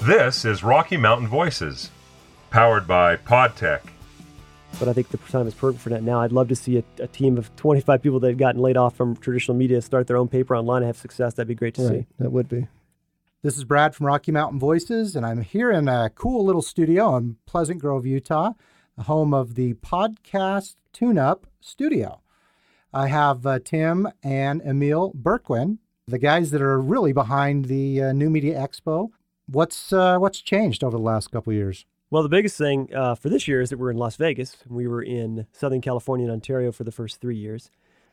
This is Rocky Mountain Voices, powered by PodTech. But I think the time is perfect for that now. I'd love to see a team of 25 people that have gotten laid off from traditional media start their own paper online and have success. That'd be great to see. That would be. This is Brad from Rocky Mountain Voices, and I'm here in a cool little studio in Pleasant Grove, Utah, the home of the Podcast Tune-Up Studio. I have Tim and Emil Berquin, the guys that are really behind the New Media Expo. What's changed over the last couple of years? Well, the biggest thing for this year is that we're in Las Vegas. We were in Southern California and Ontario for the first 3 years.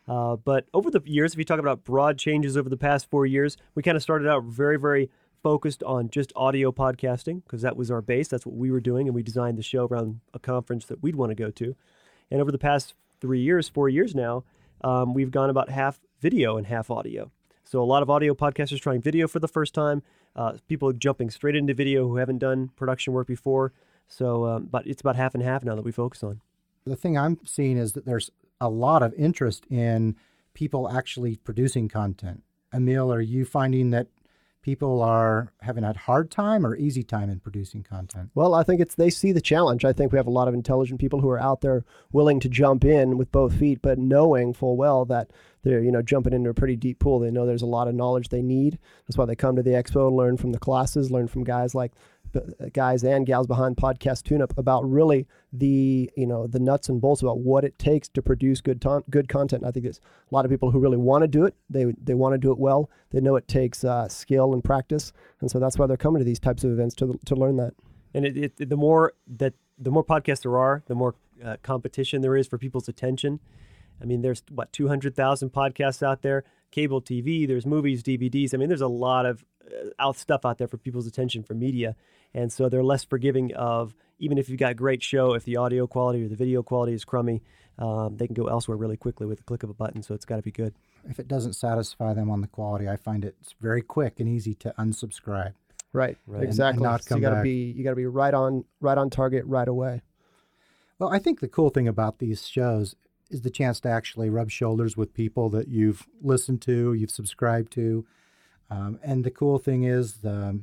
But over the years, if you talk about broad changes over the past 4 years, we kind of started out very, very focused on just audio podcasting because that was our base. That's what we were doing, and we designed the show around a conference that we'd want to go to. And over the past 4 years now, we've gone about half video and half audio. So a lot of audio podcasters trying video for the first time, people jumping straight into video who haven't done production work before. So, but it's about half and half now that we focus on. The thing I'm seeing is that there's a lot of interest in people actually producing content. Emil, are you finding that people are having a hard time or easy time in producing content? Well, I think they see the challenge. I think we have a lot of intelligent people who are out there willing to jump in with both feet, but knowing full well that they're, jumping into a pretty deep pool. They know there's a lot of knowledge they need. That's why they come to the expo and learn from the classes, learn from guys like the guys and gals behind Podcast Tune-Up about really the nuts and bolts about what it takes to produce good content. I think there's a lot of people who really want to do it. They want to do it well. They know it takes skill and practice, and so that's why they're coming to these types of events to learn that. And the more podcasts there are, the more competition there is for people's attention. I mean, there's 200,000 podcasts out there, cable TV, there's movies, DVDs. I mean, there's a lot of stuff out there for people's attention for media. And so they're less forgiving of, even if you've got a great show, if the audio quality or the video quality is crummy, they can go elsewhere really quickly with the click of a button. So it's got to be good. If it doesn't satisfy them on the quality, I find it's very quick and easy to unsubscribe. Right. Exactly. And not come so back. You got to be right on target right away. Well, I think the cool thing about these shows is the chance to actually rub shoulders with people that you've listened to, you've subscribed to. And the cool thing is,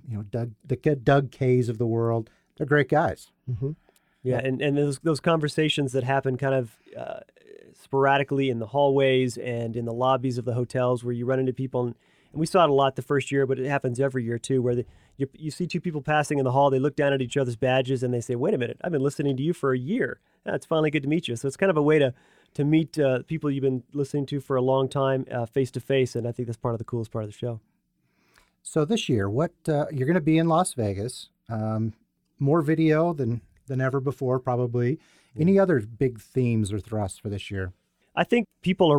Doug Kays of the world, they're great guys. Mm-hmm. Yeah, and those conversations that happen kind of sporadically in the hallways and in the lobbies of the hotels where you run into people. And we saw it a lot the first year, but it happens every year too, where you see two people passing in the hall, they look down at each other's badges and they say, wait a minute, I've been listening to you for a year. It's finally good to meet you. So it's kind of a way to meet people you've been listening to for a long time face to face, and I think that's part of the coolest part of the show. So this year, what you're going to be in Las Vegas, more video than ever before, probably. Any other big themes or thrusts for this year? I think people are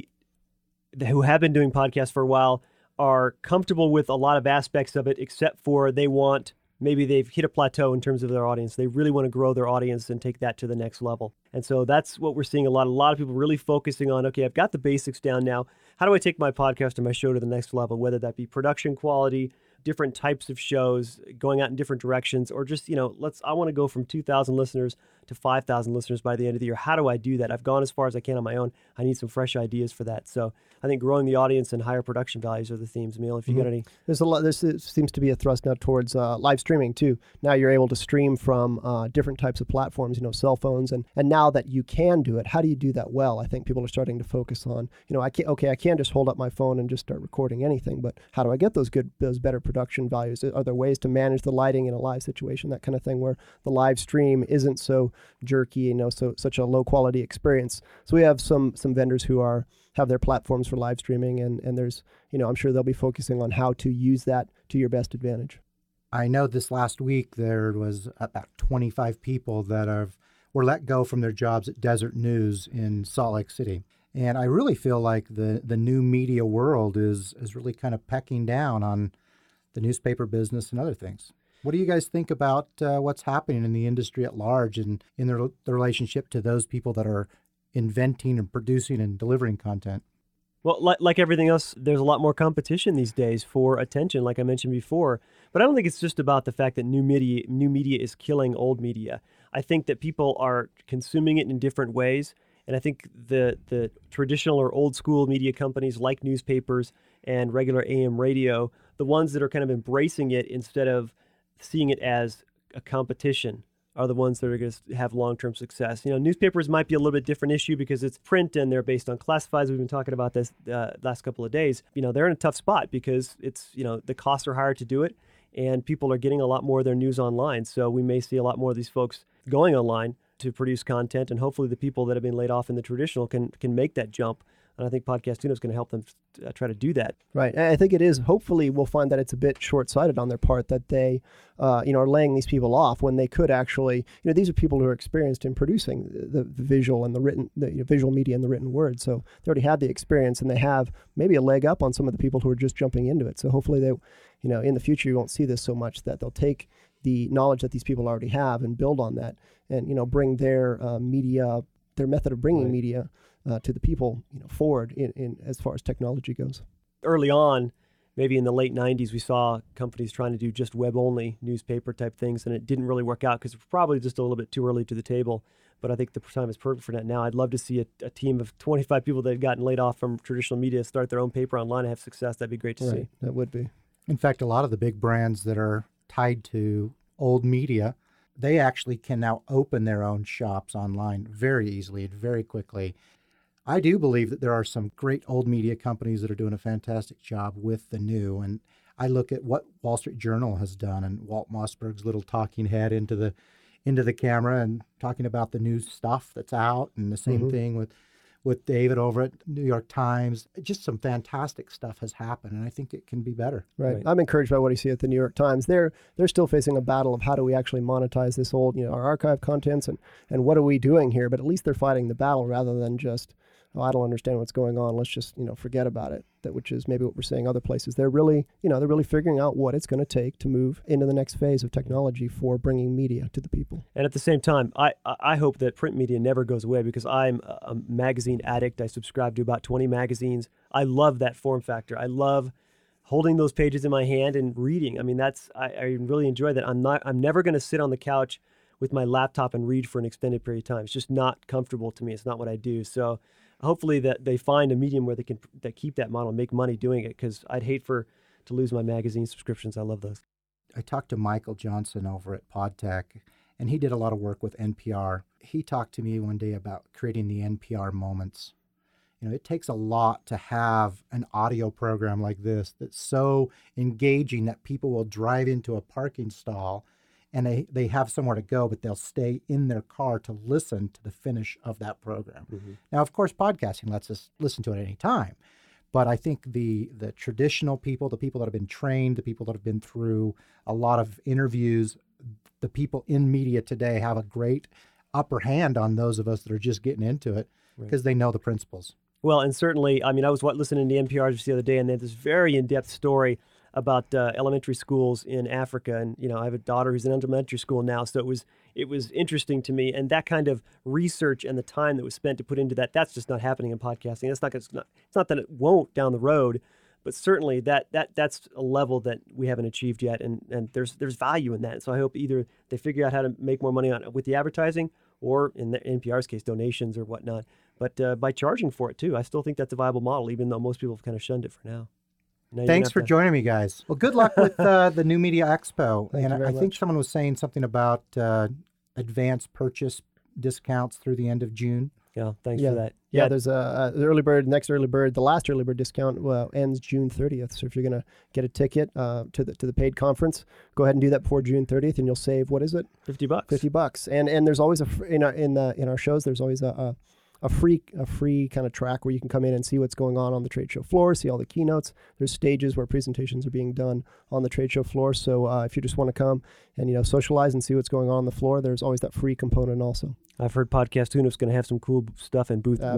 who have been doing podcasts for a while are comfortable with a lot of aspects of it, except for maybe they've hit a plateau in terms of their audience. They really want to grow their audience and take that to the next level. And so that's what we're seeing a lot of people really focusing on, okay, I've got the basics down now. How do I take my podcast or my show to the next level, whether that be production quality, different types of shows, going out in different directions, or just, I want to go from 2,000 listeners to 5,000 listeners by the end of the year. How do I do that? I've gone as far as I can on my own. I need some fresh ideas for that. So I think growing the audience and higher production values are the themes. Emil, if you got any? There's a lot. There seems to be a thrust now towards live streaming too. Now you're able to stream from different types of platforms, cell phones, and now that you can do it, how do you do that well? I think people are starting to focus on, I can't just hold up my phone and just start recording anything, but how do I get those better production values? Are there ways to manage the lighting in a live situation, that kind of thing, where the live stream isn't so jerky, such a low quality experience? So we have some vendors who have their platforms for live streaming, and there's, I'm sure they'll be focusing on how to use that to your best advantage. I know this last week there was about 25 people that were let go from their jobs at Desert News in Salt Lake City. And I really feel like the new media world is really kind of pecking down on the newspaper business and other things. What do you guys think about what's happening in the industry at large and in the relationship to those people that are inventing and producing and delivering content? Well, like everything else, there's a lot more competition these days for attention, like I mentioned before. But I don't think it's just about the fact that new media is killing old media. I think that people are consuming it in different ways. And I think the traditional or old school media companies like newspapers and regular AM radio, the ones that are kind of embracing it instead of seeing it as a competition are the ones that are going to have long-term success. Newspapers might be a little bit different issue because it's print and they're based on classifieds. We've been talking about this last couple of days. They're in a tough spot because it's, the costs are higher to do it and people are getting a lot more of their news online. So we may see a lot more of these folks going online to produce content, and hopefully the people that have been laid off in the traditional can make that jump. And I think Podcast Tune-Up is going to help them try to do that. Right. And I think it is. Hopefully, we'll find that it's a bit short-sighted on their part that they, are laying these people off when they could actually. These are people who are experienced in producing the visual and the written, the visual media and the written word. So they already had the experience, and they have maybe a leg up on some of the people who are just jumping into it. So hopefully, they, in the future, you won't see this so much, that they'll take the knowledge that these people already have and build on that, and bring their media, their method of bringing media to the people, forward in as far as technology goes. Early on, maybe in the late 90s, we saw companies trying to do just web-only newspaper type things, and it didn't really work out because it was probably just a little bit too early to the table. But I think the time is perfect for that now. I'd love to see a team of 25 people that have gotten laid off from traditional media start their own paper online and have success. That'd be great to see. That would be. In fact, a lot of the big brands that are tied to old media, they actually can now open their own shops online very easily and very quickly. I do believe that there are some great old media companies that are doing a fantastic job with the new. And I look at what Wall Street Journal has done and Walt Mossberg's little talking head into the camera and talking about the new stuff that's out, and the same thing with David over at New York Times. Just some fantastic stuff has happened, and I think it can be better. Right. I'm encouraged by what I see at the New York Times. They're still facing a battle of how do we actually monetize this old, our archive contents, and what are we doing here? But at least they're fighting the battle rather than just, I don't understand what's going on, let's just, forget about it. Which is maybe what we're seeing other places. They're really, they're really figuring out what it's going to take to move into the next phase of technology for bringing media to the people. And at the same time, I hope that print media never goes away, because I'm a magazine addict. I subscribe to about 20 magazines. I love that form factor. I love holding those pages in my hand and reading. I mean, I really enjoy that. I'm never going to sit on the couch with my laptop and read for an extended period of time. It's just not comfortable to me. It's not what I do. So hopefully that they find a medium where they can keep that model and make money doing it, because I'd hate to lose my magazine subscriptions. I love those. I talked to Michael Johnson over at PodTech, and he did a lot of work with NPR. He talked to me one day about creating the NPR moments. It takes a lot to have an audio program like this that's so engaging that people will drive into a parking stall and they have somewhere to go, but they'll stay in their car to listen to the finish of that program. Now, of course, podcasting lets us listen to it any time. But I think the traditional people, the people that have been trained, the people that have been through a lot of interviews, the people in media today have a great upper hand on those of us that are just getting into it, because they know the principles. Well, and certainly, I was listening to NPR just the other day, and they had this very in-depth story about elementary schools in Africa. And, I have a daughter who's in elementary school now, so it was interesting to me. And that kind of research and the time that was spent to put into that's just not happening in podcasting. It's not that it won't down the road, but certainly that's a level that we haven't achieved yet. And there's value in that. So I hope either they figure out how to make more money with the advertising, or in the NPR's case, donations or whatnot. But by charging for it too. I still think that's a viable model, even though most people have kind of shunned it for now. Thanks for joining me, guys. Well, good luck with the New Media Expo. Thank you very I think much. someone was saying something about advanced purchase discounts through the end of June. Yeah, thanks for that. Yeah, there's the early bird, the last early bird discount ends June 30th. So if you're going to get a ticket to the paid conference, go ahead and do that before June 30th, and you'll save, what is it? $50. $50. And there's always in our shows, there's always a free kind of track where you can come in and see what's going on the trade show floor, see all the keynotes. There's stages where presentations are being done on the trade show floor. So if you just want to come and socialize and see what's going on the floor, there's always that free component also. I've heard Podcast Tune-Up's going to have some cool stuff in booth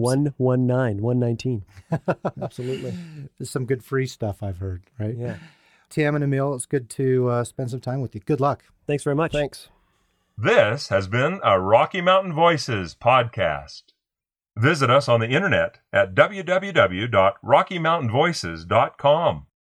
119. Absolutely. There's some good free stuff I've heard, right? Yeah. Tim and Emil, it's good to spend some time with you. Good luck. Thanks very much. Thanks. This has been a Rocky Mountain Voices podcast. Visit us on the internet at www.rockymountainvoices.com.